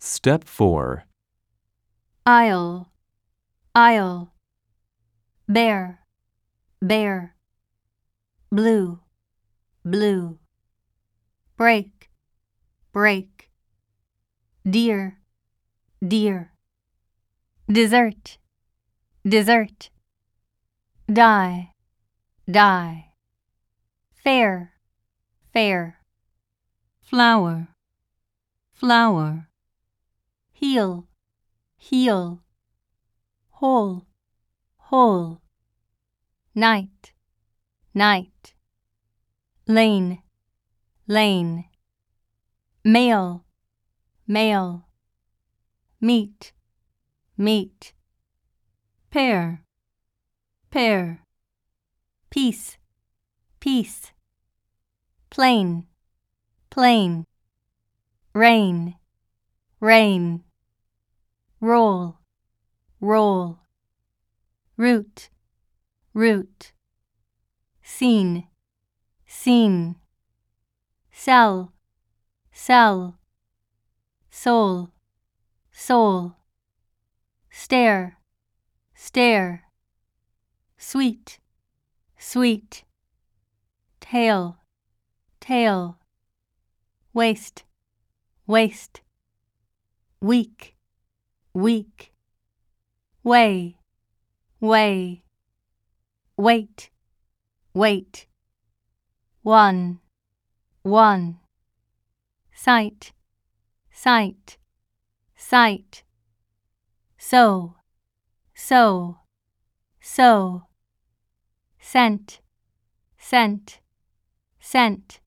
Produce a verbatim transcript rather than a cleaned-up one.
Step four. Aisle, aisle. Bear, bear. Blue, blue. Break, break. Deer, deer. Dessert, dessert. Die, die. Fair, fair. Flower, flower. Heel, heel. Hole, hole. Night, night. Lane, lane. Male, male. Meet, meet. Pair, pair. Piece, piece. Plain, plain. Rain, rain. Roll, roll. Root, root. Scene, scene. Sell, sell. Soul, soul. Stare, stare. Sweet, sweet. Tail, tail. Waste, waste. Weak, weak. Way, way. Wait, wait. One, one. Sight, sight, sight. So, so, so. Scent, scent, scent.